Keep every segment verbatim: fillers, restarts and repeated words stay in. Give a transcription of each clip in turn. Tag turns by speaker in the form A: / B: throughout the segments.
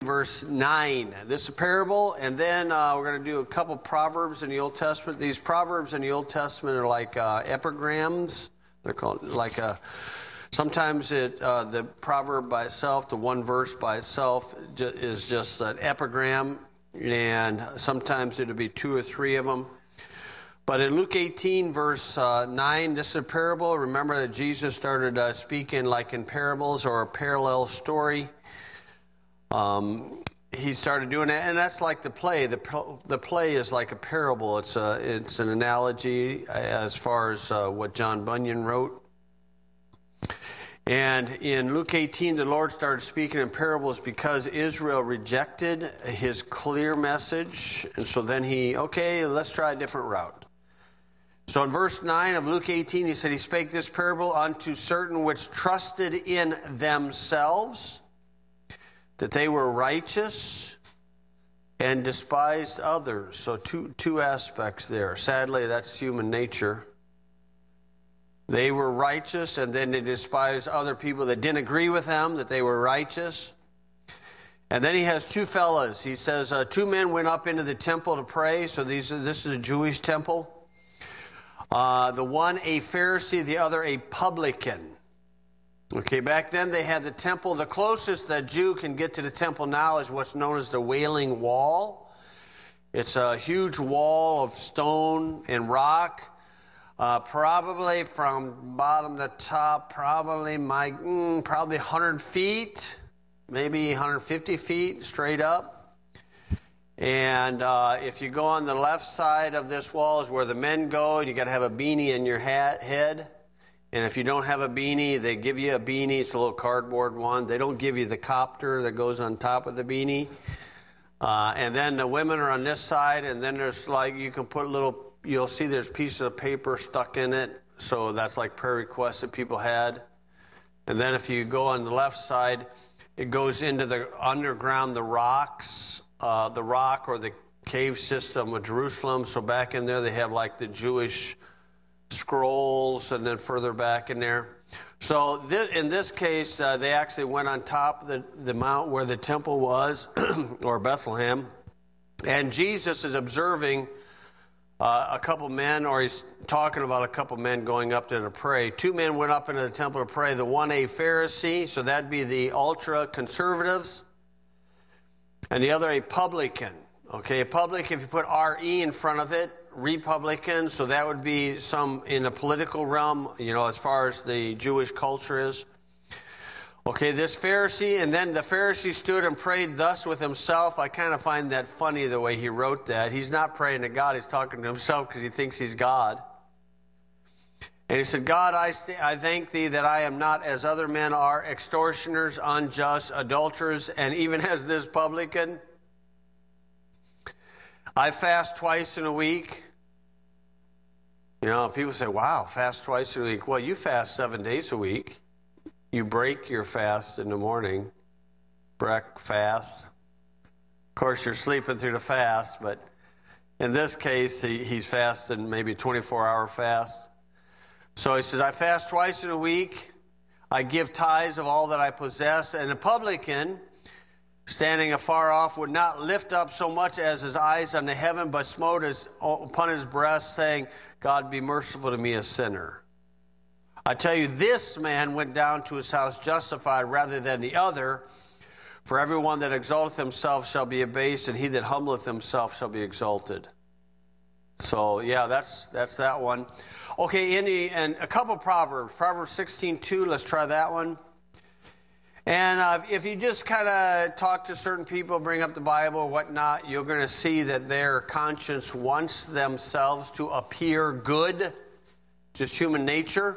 A: verse nine. This is a parable, and then uh, we're going to do a couple proverbs in the Old Testament. These proverbs in the Old Testament are like uh, epigrams. They're called like a. Sometimes it uh, the proverb by itself, the one verse by itself, is just an epigram, and sometimes it'll be two or three of them. But in Luke eighteen, verse uh, nine, this is a parable. Remember that Jesus started uh, speaking like in parables or a parallel story. Um, he started doing that, and that's like the play. The the play is like a parable. It's a it's an analogy as far as uh, what John Bunyan wrote. And in Luke eighteen, the Lord started speaking in parables because Israel rejected his clear message, and so then he okay, let's try a different route. So in verse nine of Luke eighteen, he said, he spake this parable unto certain which trusted in themselves, that they were righteous and despised others. So two two aspects there. Sadly, that's human nature. They were righteous, and then they despised other people that didn't agree with them, that they were righteous. And then he has two fellas. He says, uh, two men went up into the temple to pray. So these this is a Jewish temple. Uh, the one a Pharisee, the other a publican. Okay, back then they had the temple. The closest that Jew can get to the temple now is what's known as the Wailing Wall. It's a huge wall of stone and rock, uh, probably from bottom to top, probably my mm, probably one hundred feet, maybe one hundred fifty feet straight up. And uh, if you go on the left side of this wall is where the men go, and you got to have a beanie in your hat, head. And if you don't have a beanie, they give you a beanie. It's a little cardboard one. They don't give you the copter that goes on top of the beanie. Uh, and then the women are on this side, and then there's like, you can put little, you'll see there's pieces of paper stuck in it. So that's like prayer requests that people had. And then if you go on the left side, it goes into the underground, the rocks, uh, the rock or the cave system of Jerusalem. So back in there, they have like the Jewish scrolls, and then further back in there. So this, in this case, uh, they actually went on top of the, the mount where the temple was, or Bethlehem, and Jesus is observing uh, a couple men, or he's talking about a couple men going up there to pray. Two men went up into the temple to pray, the one a Pharisee, so that'd be the ultra-conservatives, and the other a publican. Okay, a public, if you put R E in front of it, Republican, so that would be some in the political realm, you know, as far as the Jewish culture is. Okay, this Pharisee, and then the Pharisee stood and prayed thus with himself. I kind of find that funny the way he wrote that. He's not praying to God, he's talking to himself because he thinks he's God. And he said, God, I, st- I thank thee that I am not as other men are, extortioners, unjust, adulterers, and even as this publican. I fast twice in a week. You know, people say, wow, fast twice in a week. Well, you fast seven days a week. You break your fast in the morning. Breakfast. Of course, you're sleeping through the fast, but in this case, he, he's fasting maybe a twenty-four hour fast. So he says, I fast twice in a week. I give tithes of all that I possess. And a publican, standing afar off, would not lift up so much as his eyes unto heaven, but smote his, upon his breast, saying, God, be merciful to me, a sinner. I tell you, this man went down to his house justified rather than the other. For everyone that exalteth himself shall be abased, and he that humbleth himself shall be exalted. So, yeah, that's that's that one. Okay, in the, and a couple Proverbs. Proverbs sixteen two, let's try that one. And uh, if you just kind of talk to certain people, bring up the Bible or whatnot, you're going to see that their conscience wants themselves to appear good, just human nature.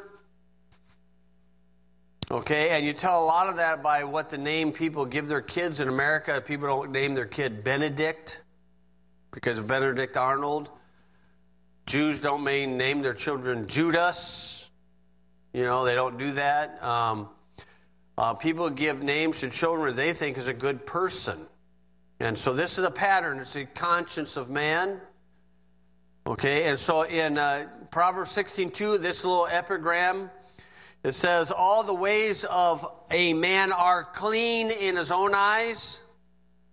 A: Okay, and you tell a lot of that by what the name people give their kids in America. People don't name their kid Benedict because of Benedict Arnold. Jews don't name their children Judas. You know, they don't do that. Um, Uh, people give names to children they think is a good person. And so this is a pattern. It's the conscience of man. Okay, and so in uh, Proverbs sixteen two, this little epigram, it says, all the ways of a man are clean in his own eyes,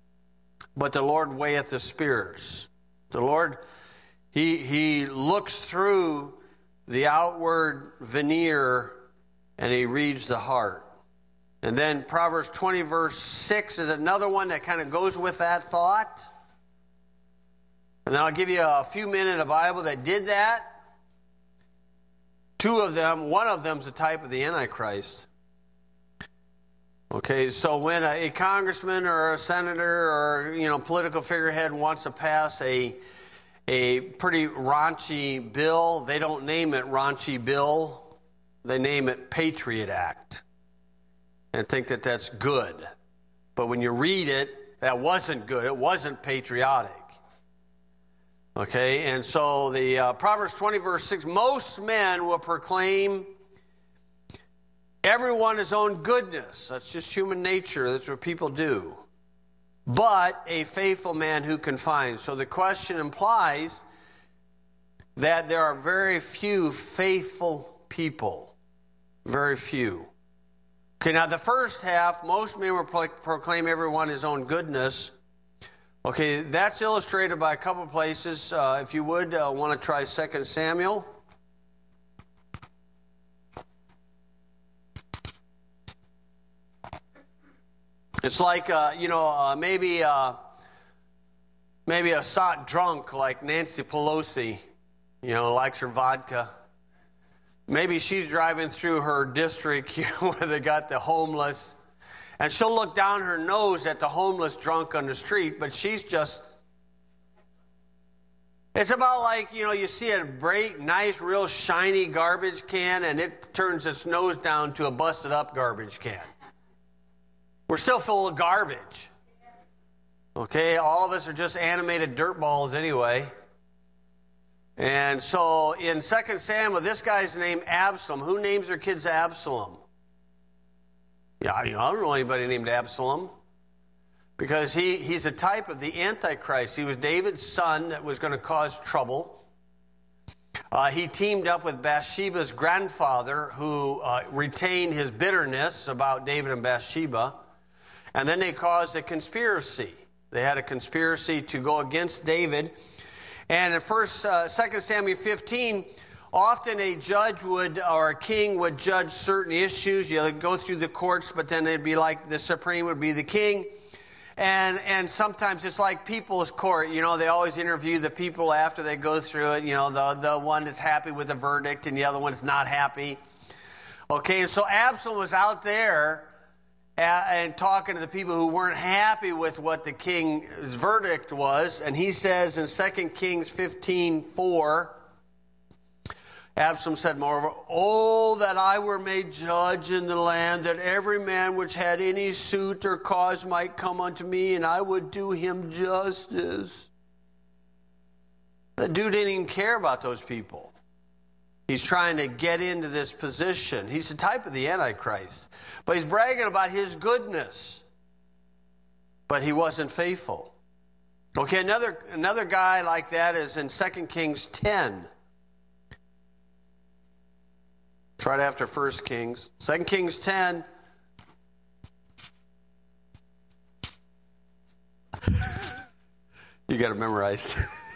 A: but the Lord weigheth the spirits. The Lord, he, he looks through the outward veneer and he reads the heart. And then Proverbs twenty verse six is another one that kind of goes with that thought. And then I'll give you a few men in the Bible that did that. Two of them, one of them's a type of the Antichrist. Okay, so when a, a congressman or a senator or, you know, political figurehead wants to pass a a pretty raunchy bill, they don't name it Raunchy Bill. They name it Patriot Act and think that that's good. But when you read it, that wasn't good. It wasn't patriotic. Okay, and so the uh, Proverbs twenty verse six, most men will proclaim everyone his own goodness. That's just human nature. That's what people do. But a faithful man who can find. So the question implies that there are very few faithful people. Very few. Okay, now the first half, most men will pro- proclaim everyone his own goodness. Okay, that's illustrated by a couple of places. Uh, if you would uh, want to try Second Samuel. It's like, uh, you know, uh, maybe uh, maybe a sot drunk like Nancy Pelosi, you know, likes her vodka. Maybe she's driving through her district, you know, where they got the homeless, and she'll look down her nose at the homeless drunk on the street, but she's just, it's about like, you know, you see a great, nice, real shiny garbage can, and it turns its nose down to a busted up garbage can. We're still full of garbage. Okay, all of us are just animated dirt balls anyway. And so in Second Samuel, this guy's named Absalom. Who names their kids Absalom? Yeah, I don't know anybody named Absalom. Because he, he's a type of the Antichrist. He was David's son that was going to cause trouble. Uh, he teamed up with Bathsheba's grandfather, who uh, retained his bitterness about David and Bathsheba. And then they caused a conspiracy. They had a conspiracy to go against David. And in First, uh, Second Samuel fifteen, often a judge would, or a king would judge certain issues. You know, go through the courts, but then it'd be like the supreme would be the king. And and sometimes it's like people's court. You know, they always interview the people after they go through it. You know, the, the one that's happy with the verdict and the other one's not happy. Okay, and so Absalom was out there and talking to the people who weren't happy with what the king's verdict was. And he says in Second Kings fifteen four, Absalom said, moreover, oh, that I were made judge in the land, that every man which had any suit or cause might come unto me, and I would do him justice. The dude didn't even care about those people. He's trying to get into this position. He's a type of the Antichrist. But he's bragging about his goodness. But he wasn't faithful. Okay, another, another guy like that is in Second Kings ten. It's right after First Kings. Second Kings ten. You got to memorize.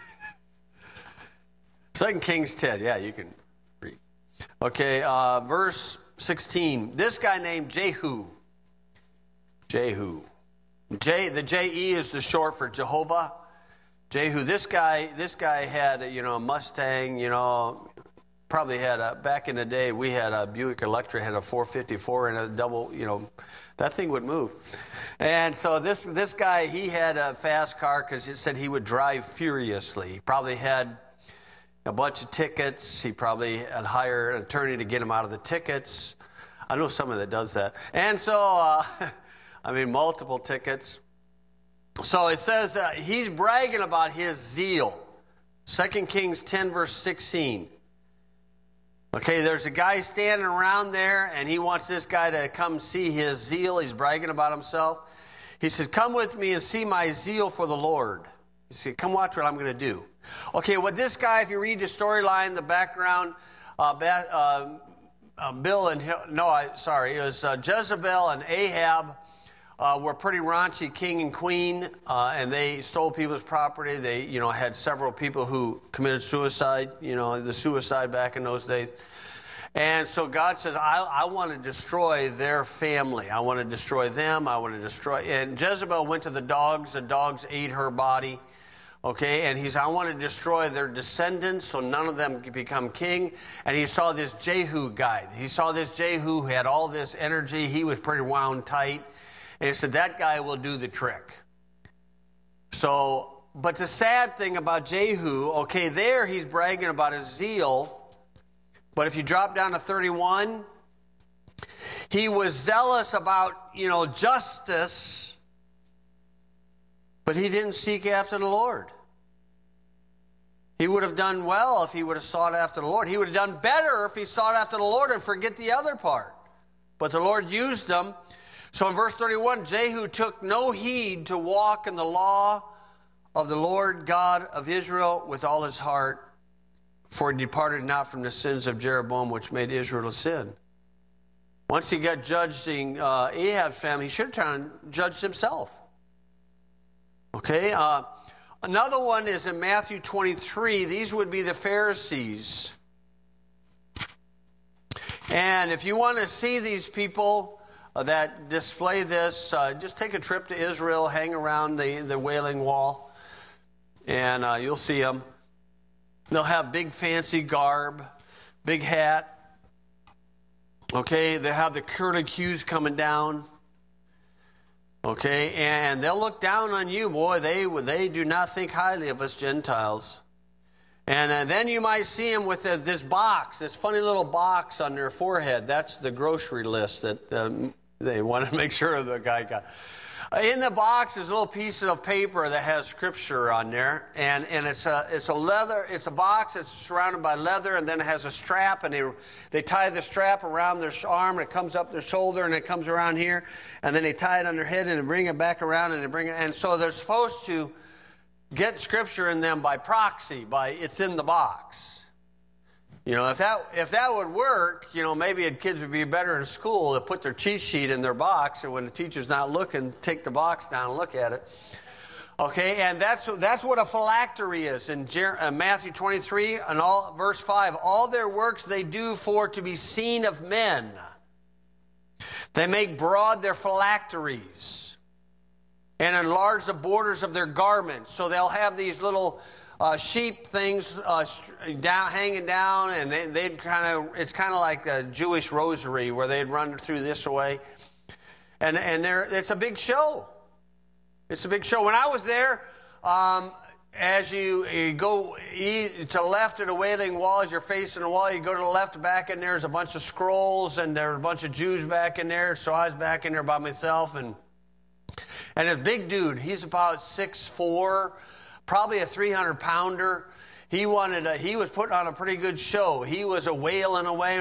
A: Second Kings ten. Yeah, you can read. Okay, uh, verse sixteen. This guy named Jehu. Jehu. J, the J E is the short for Jehovah. Jehu. This guy, this guy had, you know, a Mustang, you know. Probably had a, back in the day, we had a Buick Electra, had a four fifty-four and a double, you know, that thing would move. And so this this guy, he had a fast car because he said he would drive furiously. He probably had a bunch of tickets. He probably had hired an attorney to get him out of the tickets. I know someone that does that. And so, uh, I mean, multiple tickets. So it says uh, he's bragging about his zeal. Second Kings ten, verse sixteen. Okay, there's a guy standing around there, and he wants this guy to come see his zeal. He's bragging about himself. He said, come with me and see my zeal for the Lord. He said, come watch what I'm going to do. Okay, what this guy, if you read the storyline, the background, uh, uh, uh, Bill and, no, I, sorry, it was uh, Jezebel and Ahab uh, were pretty raunchy, king and queen, uh, and they stole people's property. They, you know, had several people who committed suicide, you know, the suicide back in those days. And so God says, I, I want to destroy their family. I want to destroy them. I want to destroy. And Jezebel went to the dogs. The dogs ate her body. Okay, and he's, I want to destroy their descendants so none of them can become king. And he saw this Jehu guy. He saw this Jehu who had all this energy. He was pretty wound tight. And he said, that guy will do the trick. So, but the sad thing about Jehu, okay, there he's bragging about his zeal. But if you drop down to thirty-one, he was zealous about, you know, justice, but he didn't seek after the Lord. He would have done well if he would have sought after the Lord. He would have done better if he sought after the Lord and forget the other part. But the Lord used them. So in verse thirty-one, Jehu took no heed to walk in the law of the Lord God of Israel with all his heart, for he departed not from the sins of Jeroboam, which made Israel to sin. Once he got judging uh, Ahab's family, he should have turned and judged himself. Okay, uh, another one is in Matthew twenty-three. These would be the Pharisees. And if you want to see these people uh, that display this, uh, just take a trip to Israel, hang around the, the Wailing Wall, and uh, you'll see them. They'll have big fancy garb, big hat. Okay, they have the curlicues coming down. Okay, and they'll look down on you, boy. They they do not think highly of us Gentiles. And uh, then you might see them with uh, this box, this funny little box on their forehead. That's the grocery list that um, they want to make sure the guy got. In the box is a little piece of paper that has scripture on there, and, and it's a it's a leather it's a box that's surrounded by leather, and then it has a strap, and they they tie the strap around their arm, and it comes up their shoulder, and it comes around here, and then they tie it on their head, and they bring it back around, and they bring it, and so they're supposed to get scripture in them by proxy, by it's in the box. You know, if that if that would work, you know, maybe kids would be better in school to put their cheat sheet in their box, and when the teacher's not looking, take the box down and look at it. Okay, and that's that's what a phylactery is in Jer- uh, Matthew twenty-three and all verse five. All their works they do for to be seen of men. They make broad their phylacteries and enlarge the borders of their garments. So they'll have these little Uh, sheep things uh, down, hanging down, and they, they'd kind of, it's kind of like a Jewish rosary where they'd run through this way. And and there, it's a big show. It's a big show. When I was there, um, as you, you go to the left of the Wailing Wall, as you're facing the wall, you go to the left, back in there's a bunch of scrolls, and there are a bunch of Jews back in there. So I was back in there by myself, and and this big dude, he's about six foot four, probably a three hundred pounder. He wanted a, he was putting on a pretty good show. He was a wailing away.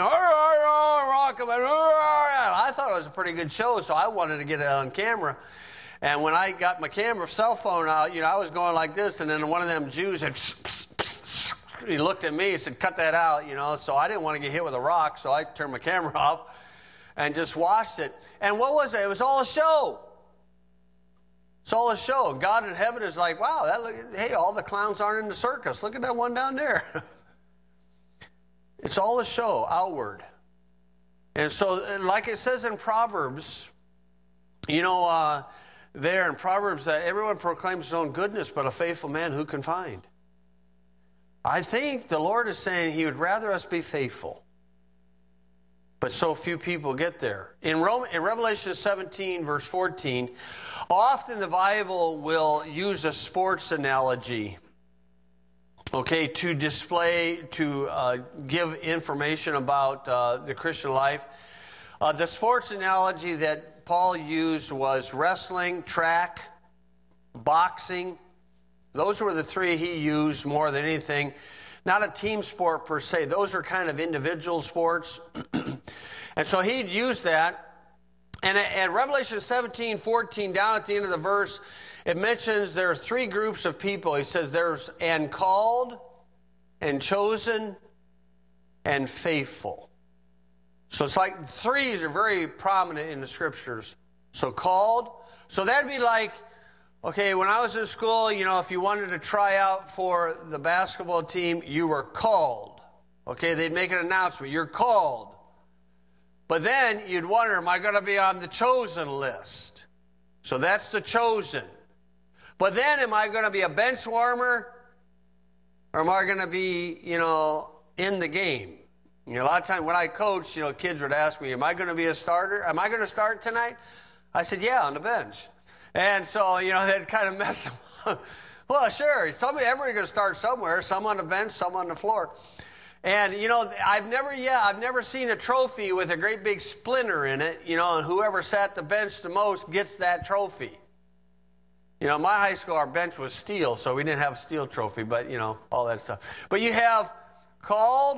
A: I thought it was a pretty good show, so I wanted to get it on camera. And when I got my camera cell phone out, you know, I was going like this, and then one of them Jews had, he looked at me and said, "Cut that out," you know. So I didn't want to get hit with a rock, so I turned my camera off and just watched it. And what was it? It was all a show. It's all a show. God in heaven is like, wow, that look, hey, all the clowns aren't in the circus. Look at that one down there. It's all a show, outward. And so, like it says in Proverbs, you know, uh, there in Proverbs, that everyone proclaims his own goodness, but a faithful man who can find? I think the Lord is saying he would rather us be faithful. But so few people get there. In, Rome, in Revelation seventeen, verse fourteen, often the Bible will use a sports analogy, okay, to display, to uh, give information about uh, the Christian life. Uh, the sports analogy that Paul used was wrestling, track, boxing. Those were the three he used more than anything. Not a team sport per se. Those are kind of individual sports. And so he'd use that. And at Revelation seventeen, fourteen, down at the end of the verse, it mentions there are three groups of people. He says there's and called, and chosen, and faithful. So it's like threes are very prominent in the scriptures. So called, So that'd be like, okay, when I was in school, you know, if you wanted to try out for the basketball team, you were called. Okay, they'd make an announcement, you're called. But then you'd wonder, am I going to be on the chosen list? So that's the chosen. But then am I going to be a bench warmer? Or am I going to be, you know, in the game? You know, a lot of times when I coach, you know, kids would ask me, am I going to be a starter? Am I going to start tonight? I said, yeah, on the bench. And so, you know, that kind of messed them up. Well, sure, somebody, everybody's going to start somewhere, some on the bench, some on the floor. And, you know, I've never, yeah, I've never seen a trophy with a great big splinter in it, you know, and whoever sat the bench the most gets that trophy. You know, my high school, our bench was steel, so we didn't have a steel trophy, but, you know, all that stuff. But you have called,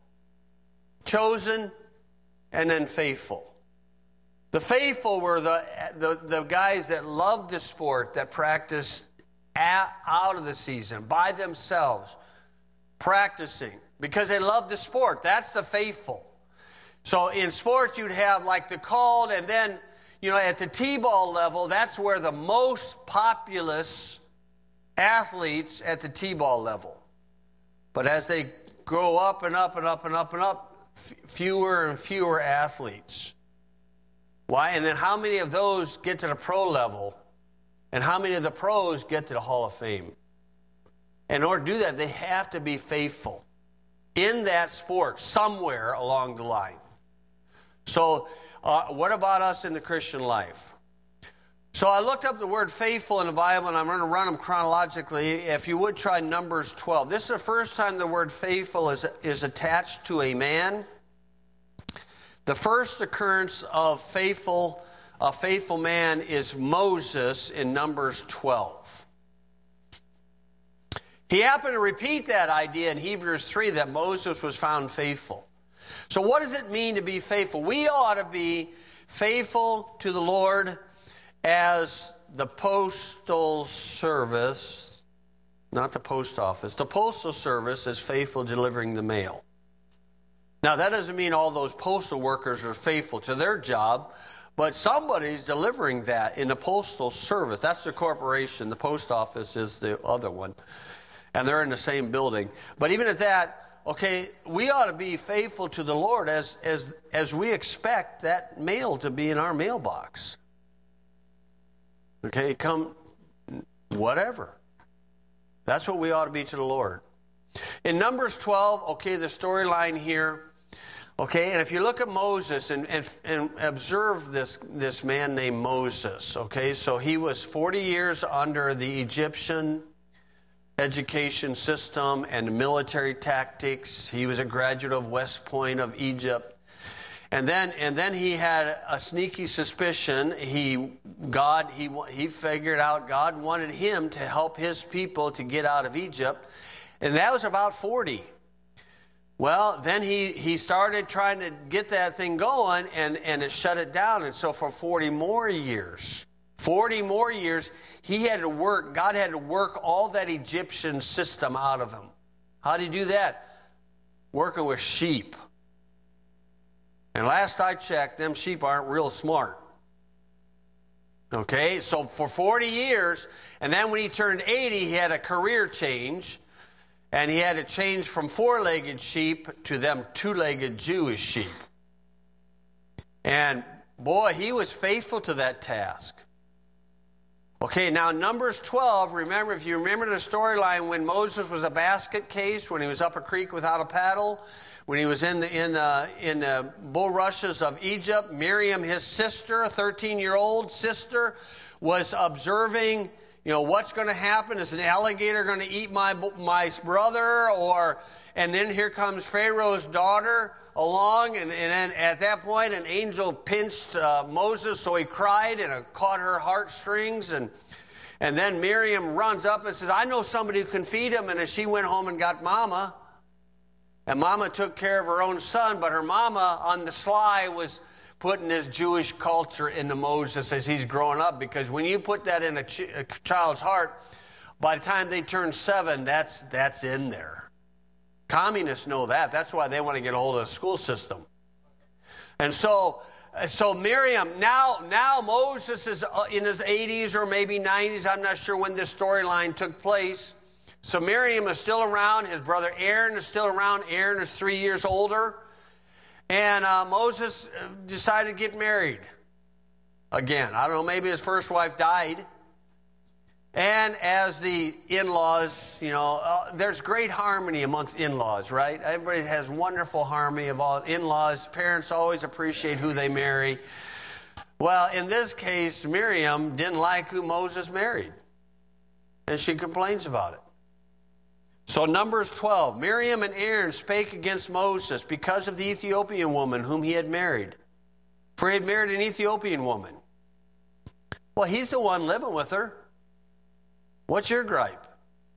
A: chosen, and then faithful. The faithful were the, the, the guys that loved the sport, that practiced at, out of the season, by themselves, practicing. Because they love the sport. That's the faithful. So in sports, you'd have like the called, and then, you know, at the T-ball level, that's where the most populous athletes at the T-ball level. But as they grow up and up and up and up and up, f- fewer and fewer athletes. Why? And then how many of those get to the pro level? And how many of the pros get to the Hall of Fame? In order to do that, they have to be faithful in that sport somewhere along the line. So uh, what about us in the Christian life? So I looked up the word faithful in the Bible, and I'm going to run them chronologically. If you would try Numbers twelve. This is the first time the word faithful is, is attached to a man. The first occurrence of faithful, a faithful man is Moses in Numbers twelve. He happened to repeat that idea in Hebrews three, that Moses was found faithful. So what does it mean to be faithful? We ought to be faithful to the Lord as the postal service, not the post office. The postal service is faithful delivering the mail. Now, that doesn't mean all those postal workers are faithful to their job, but somebody's delivering that in the postal service. That's the corporation. The post office is the other one. And they're in the same building. But even at that, okay, we ought to be faithful to the Lord as, as, as we expect that mail to be in our mailbox. Okay, come, whatever. That's what we ought to be to the Lord. In Numbers twelve, okay, the storyline here. Okay, and if you look at Moses and, and, and observe this, this man named Moses, okay, so he was forty years under the Egyptian education system and military tactics. He was a graduate of West Point of Egypt. And then and then he had a sneaky suspicion. He God he he figured out God wanted him to help his people to get out of Egypt. And that was about forty. Well, then he, he started trying to get that thing going, and, and it shut it down. And so for forty more years, forty more years, he had to work, God had to work all that Egyptian system out of him. How did he do that? Working with sheep. And last I checked, them sheep aren't real smart. Okay, so for forty years, and then when he turned eighty, he had a career change. And he had to change from four-legged sheep to them two-legged Jewish sheep. And boy, he was faithful to that task. Okay, now Numbers twelve, remember, if you remember the storyline when Moses was a basket case, when he was up a creek without a paddle, when he was in the, in the, in the bulrushes of Egypt, Miriam, his sister, a thirteen-year-old sister, was observing, you know, what's going to happen? Is an alligator going to eat my my brother? Or, and then here comes Pharaoh's daughter along, and, and then at that point, an angel pinched uh, Moses, so he cried and it caught her heartstrings, and and then Miriam runs up and says, "I know somebody who can feed him." And then she went home and got Mama, and Mama took care of her own son, but her Mama on the sly was putting this Jewish culture into Moses as he's growing up, because when you put that in a, ch- a child's heart, by the time they turn seven, that's that's in there. Communists know that. That's why they want to get a hold of the school system. And so so Miriam, now, now Moses is in his eighties or maybe nineties. I'm not sure when this storyline took place. So Miriam is still around. His brother Aaron is still around. Aaron is three years older. And uh, Moses decided to get married again. I don't know, maybe his first wife died. And as the in-laws, you know, uh, there's great harmony amongst in-laws, right? Everybody has wonderful harmony of all in-laws. Parents always appreciate who they marry. Well, in this case, Miriam didn't like who Moses married. And she complains about it. So Numbers twelve, Miriam and Aaron spake against Moses because of the Ethiopian woman whom he had married. For he had married an Ethiopian woman. Well, he's the one living with her. What's your gripe?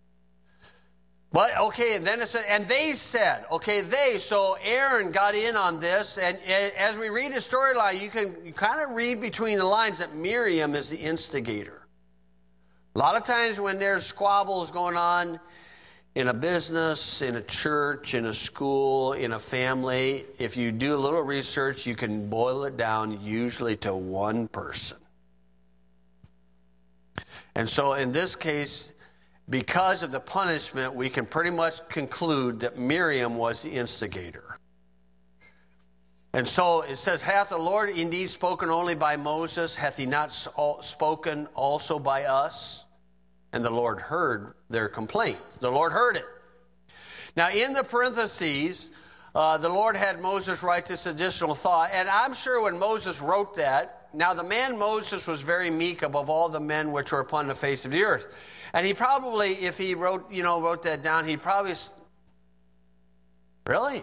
A: But, okay, and then it said, and they said, okay, they, so Aaron got in on this, and as we read the storyline, you can you kind of read between the lines that Miriam is the instigator. A lot of times when there's squabbles going on in a business, in a church, in a school, in a family, if you do a little research, you can boil it down usually to one person. And so in this case, because of the punishment, we can pretty much conclude that Miriam was the instigator. And so it says, hath the Lord indeed spoken only by Moses? Hath he not spoken also by us? And the Lord heard their complaint. The Lord heard it. Now in the parentheses, uh, the Lord had Moses write this additional thought. And I'm sure when Moses wrote that, now the man Moses was very meek above all the men which were upon the face of the earth. And he probably, if he wrote, you know, wrote that down, he probably, really?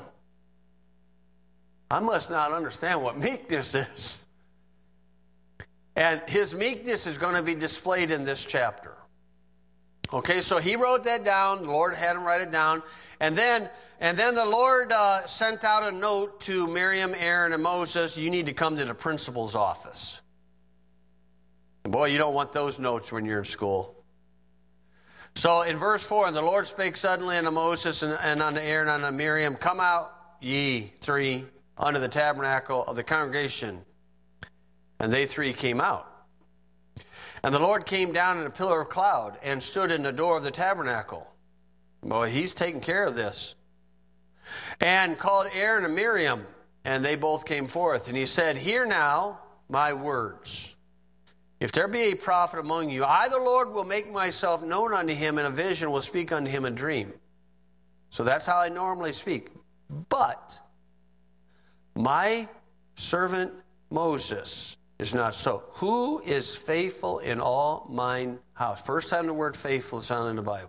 A: I must not understand what meekness is. And his meekness is going to be displayed in this chapter. Okay, so he wrote that down. The Lord had him write it down. And then, and then the Lord uh, sent out a note to Miriam, Aaron, and Moses. You need to come to the principal's office. And boy, you don't want those notes when you're in school. So in verse four, and the Lord spake suddenly unto Moses and, and unto Aaron and unto Miriam, come out, ye three, unto the tabernacle of the congregation. And they three came out. And the Lord came down in a pillar of cloud and stood in the door of the tabernacle. Boy, he's taking care of this. And called Aaron and Miriam, and they both came forth. And he said, hear now my words. If there be a prophet among you, I, the Lord, will make myself known unto him in a vision, will speak unto him a dream. So that's how I normally speak. But my servant Moses is not so. Who is faithful in all mine house? First time the word faithful is found in the Bible.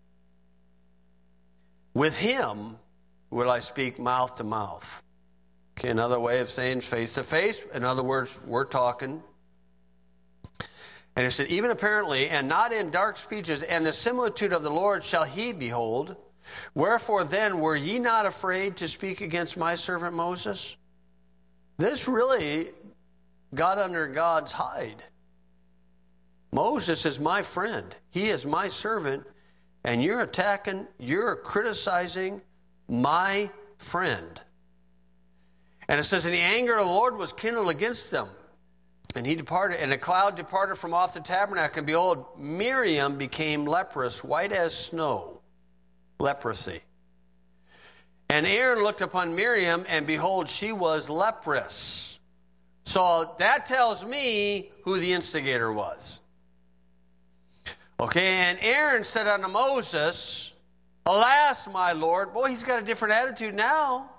A: With him will I speak mouth to mouth. Okay, another way of saying face to face. In other words, we're talking. And it said, even apparently, and not in dark speeches, and the similitude of the Lord shall he behold. Wherefore then were ye not afraid to speak against my servant Moses? This really got under God's hide. Moses is my friend. He is my servant. And you're attacking, you're criticizing my friend. And it says, and the anger of the Lord was kindled against them. And he departed, and a cloud departed from off the tabernacle. And behold, Miriam became leprous, white as snow. Leprosy. And Aaron looked upon Miriam, and behold, she was leprous. So that tells me who the instigator was. Okay, and Aaron said unto Moses, alas, my Lord. Boy, he's got a different attitude now.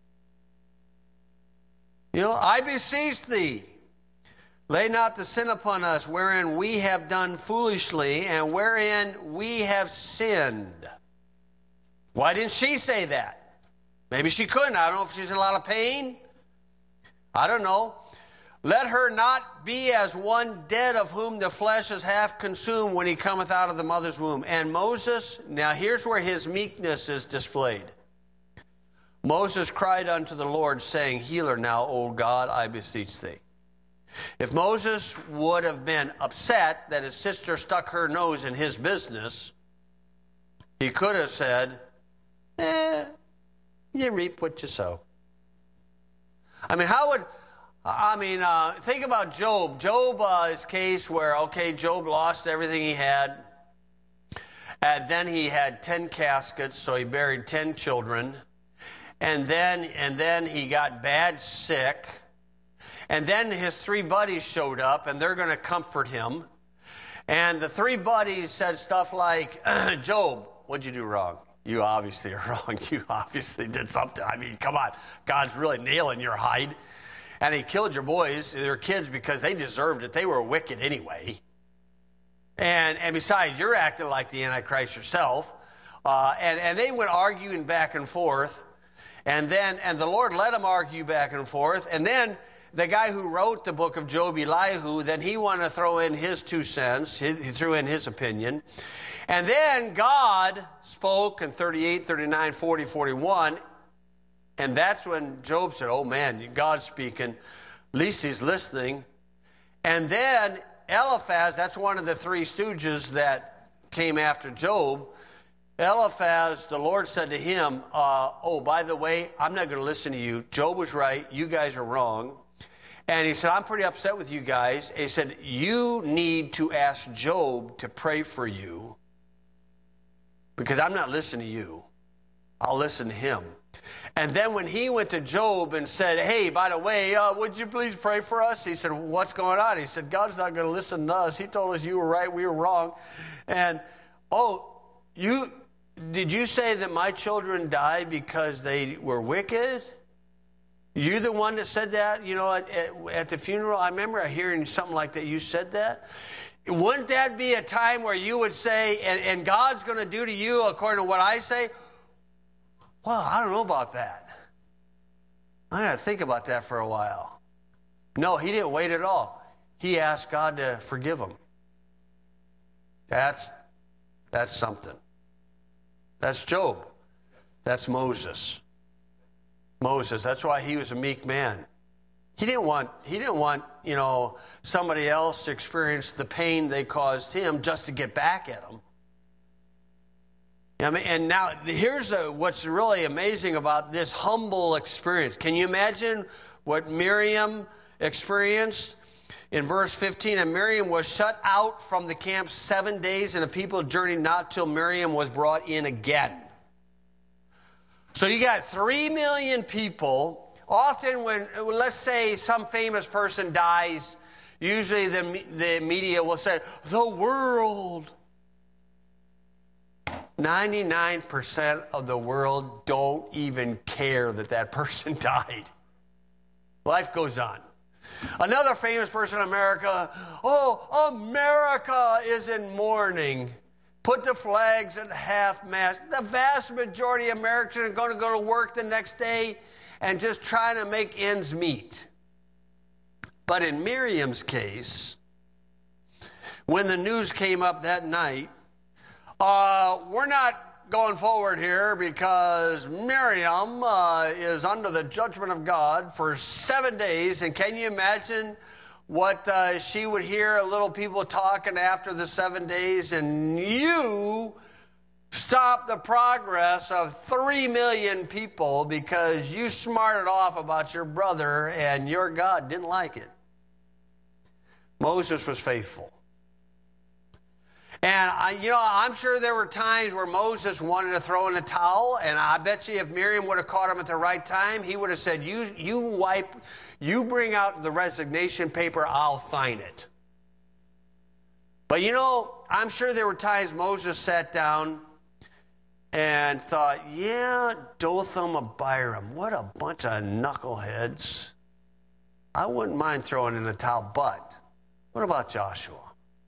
A: You know, I beseech thee, lay not the sin upon us, wherein we have done foolishly, and wherein we have sinned. Why didn't she say that? Maybe she couldn't. I don't know if she's in a lot of pain. I don't know. Let her not be as one dead of whom the flesh is half consumed when he cometh out of the mother's womb. And Moses, now here's where his meekness is displayed. Moses cried unto the Lord, saying, heal her now, O God, I beseech thee. If Moses would have been upset that his sister stuck her nose in his business, he could have said, eh, you reap what you sow. I mean, how would... I mean, uh, think about Job. Job, uh, his case where, okay, Job lost everything he had. And then he had ten caskets, so he buried ten children. And then, and then he got bad sick. And then his three buddies showed up, and they're going to comfort him. And the three buddies said stuff like, Job, what'd you do wrong? You obviously are wrong. You obviously did something. I mean, come on. God's really nailing your hide. And he killed your boys, their kids, because they deserved it. They were wicked anyway. And and besides, you're acting like the Antichrist yourself. Uh, and, and they went arguing back and forth. And then, and the Lord let them argue back and forth. And then the guy who wrote the book of Job, Elihu, then he wanted to throw in his two cents. He, he threw in his opinion. And then God spoke in thirty-eight, thirty-nine, forty, forty-one. And that's when Job said, oh man, God's speaking. At least he's listening. And then Eliphaz, that's one of the three stooges that came after Job. Eliphaz, the Lord said to him, uh, oh, by the way, I'm not going to listen to you. Job was right. You guys are wrong. And he said, I'm pretty upset with you guys. He said, you need to ask Job to pray for you because I'm not listening to you. I'll listen to him. And then when he went to Job and said, hey, by the way, uh, would you please pray for us? He said, what's going on? He said, God's not going to listen to us. He told us you were right, we were wrong. And, oh, you did you say that my children died because they were wicked? You the one that said that, you know, at, at, at the funeral? I remember hearing something like that. You said that. Wouldn't that be a time where you would say, and, and God's going to do to you according to what I say? Well, I don't know about that. I got to think about that for a while. No, he didn't wait at all. He asked God to forgive him. That's, that's something. That's Job. That's Moses. Moses. That's why he was a meek man. He didn't want, he didn't want, you know, somebody else to experience the pain they caused him just to get back at him. I mean, and now here's a, what's really amazing about this humble experience. Can you imagine what Miriam experienced? In verse fifteen, and Miriam was shut out from the camp seven days, and the people journeyed not till Miriam was brought in again. So you got three million people. Often when, let's say some famous person dies, usually the, the media will say, the world. ninety-nine percent of the world don't even care that that person died. Life goes on. Another famous person in America, oh, America is in mourning. Put the flags at half-mast. The vast majority of Americans are going to go to work the next day and just trying to make ends meet. But in Miriam's case, when the news came up that night, Uh, we're not going forward here because Miriam uh, is under the judgment of God for seven days. And can you imagine what uh, she would hear, little people talking after the seven days? And you stop the progress of three million people because you smarted off about your brother and your God didn't like it. Moses was faithful. And, I, you know, I'm sure there were times where Moses wanted to throw in the towel, and I bet you if Miriam would have caught him at the right time, he would have said, you, you wipe, you bring out the resignation paper, I'll sign it. But, you know, I'm sure there were times Moses sat down and thought, yeah, Dotham, Abiram, what a bunch of knuckleheads. I wouldn't mind throwing in the towel, but what about Joshua?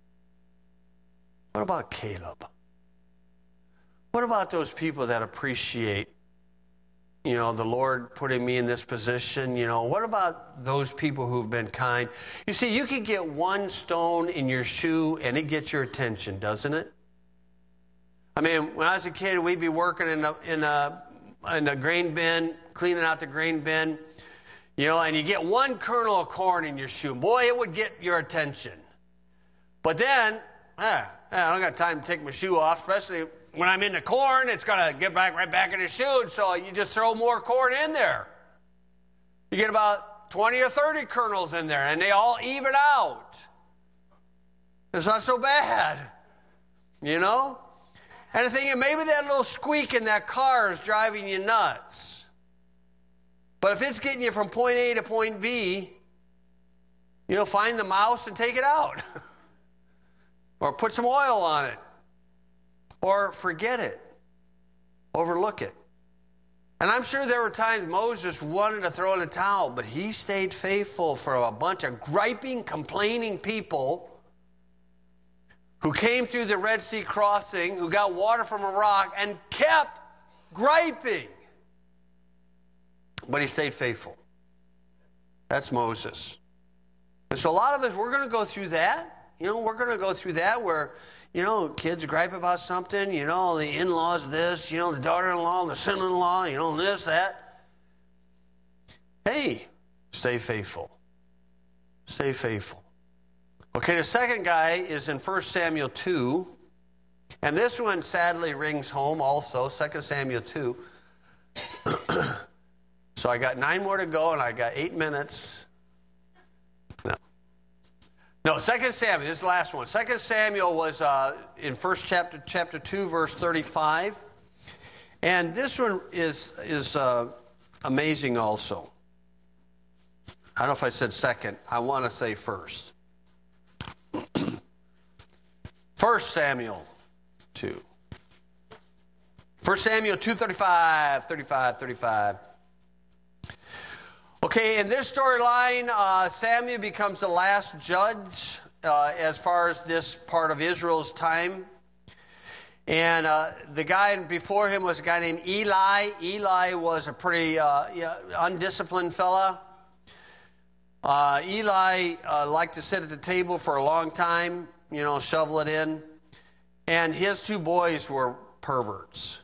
A: What about Caleb? What about those people that appreciate, you know, the Lord putting me in this position? You know, what about those people who've been kind? You see, you can get one stone in your shoe and it gets your attention, doesn't it? I mean, when I was a kid, we'd be working in a, in a, in a grain bin, cleaning out the grain bin, you know, and you get one kernel of corn in your shoe. Boy, it would get your attention. But then, ah, I don't got time to take my shoe off, especially when I'm in the corn. It's going to get back right back in the shoe, so you just throw more corn in there. You get about twenty or thirty kernels in there, and they all even out. It's not so bad, you know? And the thing is, maybe that little squeak in that car is driving you nuts. But if it's getting you from point A to point B, you know, find the mouse and take it out. Or put some oil on it. Or forget it. Overlook it. And I'm sure there were times Moses wanted to throw in the towel, but he stayed faithful for a bunch of griping, complaining people who came through the Red Sea crossing, who got water from a rock, and kept griping. But he stayed faithful. That's Moses. And so a lot of us, we're going to go through that. You know, we're going to go through that where, you know, kids gripe about something, you know, the in-laws this, you know, the daughter-in-law, the son-in-law, you know, this, that. Hey, stay faithful. Stay faithful. Okay, the second guy is in First Samuel two. And this one sadly rings home also, Second Samuel two. So I got nine more to go, and I got eight minutes. No. No, Second Samuel, this is the last one. Second Samuel was uh, in first chapter, chapter two, verse thirty-five. And this one is, is uh, amazing also. I don't know if I said second. I want to say first. First Samuel two. First Samuel two, thirty-five, thirty-five, thirty-five. Okay, in this storyline, uh, Samuel becomes the last judge uh, as far as this part of Israel's time. And uh, the guy before him was a guy named Eli. Eli was a pretty uh, yeah, undisciplined fella. Uh, Eli uh, liked to sit at the table for a long time, you know, shovel it in. And his two boys were perverts.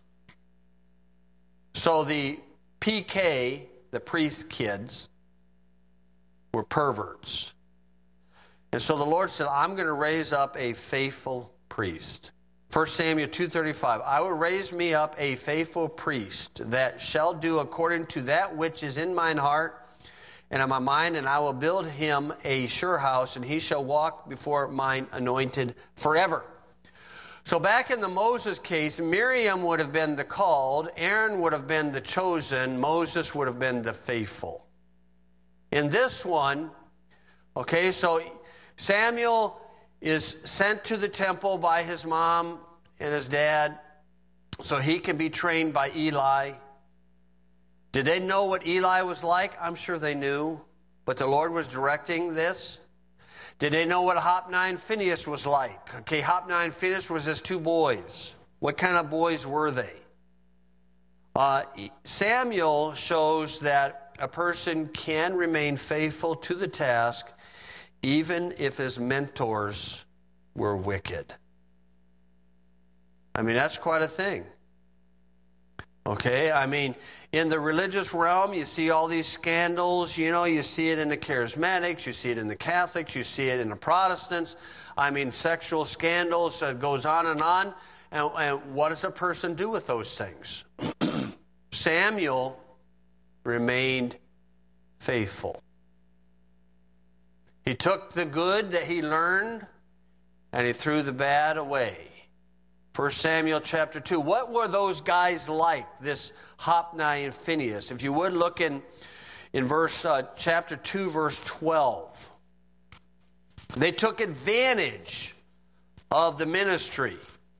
A: So the P K, the priest kids, were perverts. And so the Lord said, I'm going to raise up a faithful priest. First Samuel two thirty-five, I will raise me up a faithful priest that shall do according to that which is in mine heart and in my mind, and I will build him a sure house, and he shall walk before mine anointed forever. So back in the Moses case, Miriam would have been the called, Aaron would have been the chosen, Moses would have been the faithful. In this one, okay, so Samuel is sent to the temple by his mom and his dad so he can be trained by Eli. Did they know what Eli was like? I'm sure they knew, but the Lord was directing this. Did they know what Hophni and Phinehas was like? Okay, Hophni and Phinehas was his two boys. What kind of boys were they? Uh, Samuel shows that a person can remain faithful to the task even if his mentors were wicked. I mean, that's quite a thing. Okay, I mean, in the religious realm, you see all these scandals, you know, you see it in the charismatics, you see it in the Catholics, you see it in the Protestants. I mean, sexual scandals, uh, goes on and on. And, and what does a person do with those things? Samuel remained faithful. He took the good that he learned and he threw the bad away. First Samuel chapter two. What were those guys like, this Hophni and Phinehas? If you would look in, in verse uh, chapter two, verse twelve. They took advantage of the ministry.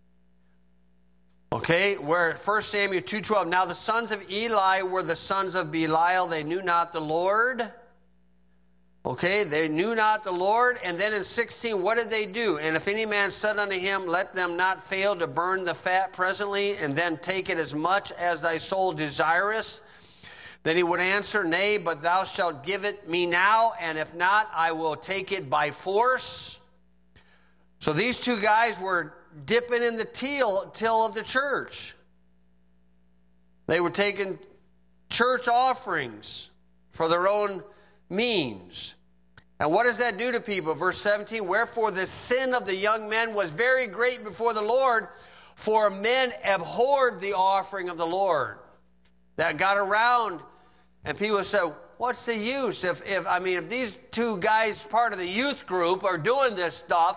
A: Okay, where First Samuel two twelve. Now the sons of Eli were the sons of Belial. They knew not the Lord. Okay, they knew not the Lord. And then in sixteen, what did they do? And if any man said unto him, let them not fail to burn the fat presently, and then take it as much as thy soul desireth, then he would answer, nay, but thou shalt give it me now, and if not, I will take it by force. So these two guys were dipping in the till, till of the church. They were taking church offerings for their own means. And what does that do to people? Verse seventeen, wherefore the sin of the young men was very great before the Lord, for men abhorred the offering of the Lord. That got around, and people said, well, what's the use? If, if I mean, if these two guys, part of the youth group, are doing this stuff,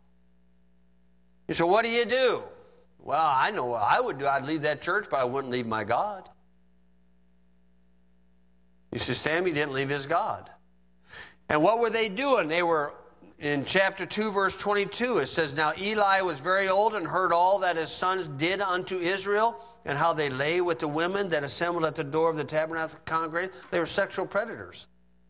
A: so what do you do? Well, I know what I would do. I'd leave that church, but I wouldn't leave my God. You see, Samuel didn't leave his God. And what were they doing? They were, in chapter two, verse twenty-two, it says, Now Eli was very old and heard all that his sons did unto Israel, and how they lay with the women that assembled at the door of the tabernacle congregation. They were sexual predators.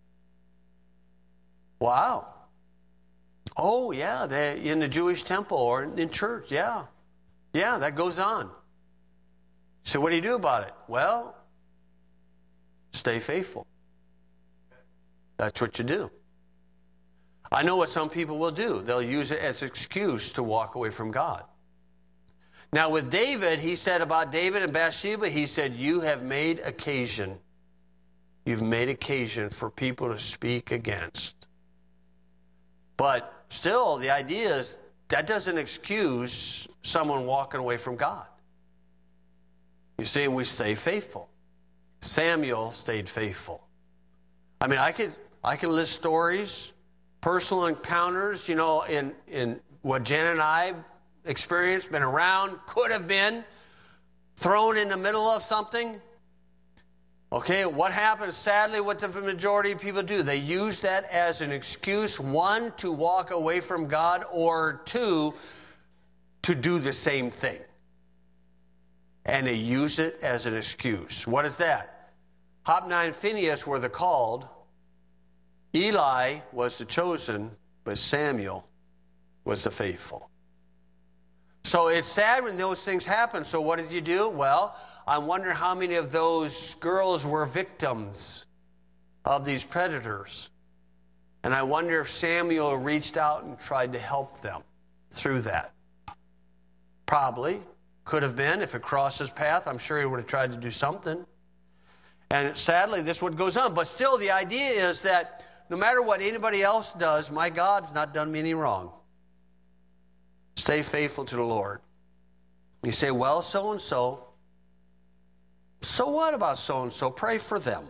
A: Wow. Oh, yeah, they in the Jewish temple or in church, yeah. Yeah, that goes on. So what do you do about it? Well, stay faithful. That's what you do. I know what some people will do. They'll use it as an excuse to walk away from God. Now with David, he said about David and Bathsheba, he said, you have made occasion. You've made occasion for people to speak against. But still, the idea is that doesn't excuse someone walking away from God. You see, we stay faithful. Samuel stayed faithful. I mean, I could I could list stories, personal encounters, you know, in, in what Jen and I have experienced, been around, could have been thrown in the middle of something. Okay, what happens sadly what the majority of people do? They use that as an excuse, one, to walk away from God, or two, to do the same thing. And they use it as an excuse. What is that? Hophni and Phinehas were the called. Eli was the chosen, but Samuel was the faithful. So it's sad when those things happen. So what did you do? Well, I wonder how many of those girls were victims of these predators. And I wonder if Samuel reached out and tried to help them through that. Probably. Could have been. If it crossed his path, I'm sure he would have tried to do something. And sadly, this is what goes on. But still, the idea is that no matter what anybody else does, my God's not done me any wrong. Stay faithful to the Lord. You say, well, so-and-so. So what about so-and-so? Pray for them.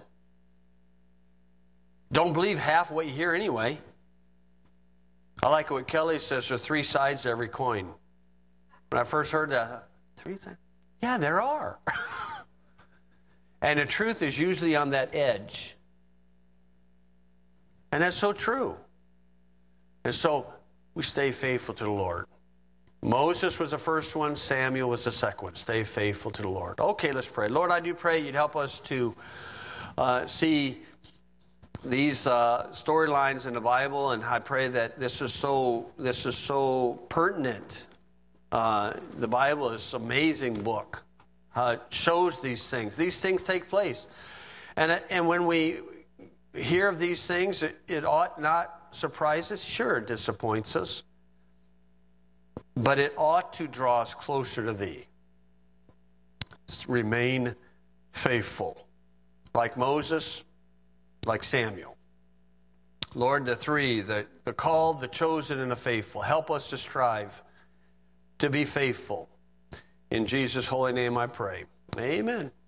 A: Don't believe half what you hear anyway. I like what Kelly says, there are three sides to every coin. When I first heard that, three things? Yeah, there are. And the truth is usually on that edge. And that's so true. And so we stay faithful to the Lord. Moses was the first one. Samuel was the second one. Stay faithful to the Lord. Okay, let's pray. Lord, I do pray you'd help us to uh, see these uh, storylines in the Bible, and I pray that this is so this is so pertinent. Uh, the Bible is an amazing book. Uh, it shows these things. These things take place, and and when we hear of these things, it, it ought not surprise us. Sure, it disappoints us. But it ought to draw us closer to Thee. Remain faithful. Like Moses, like Samuel. Lord, the three, the, the called, the chosen, and the faithful. Help us to strive to be faithful. In Jesus' holy name I pray. Amen.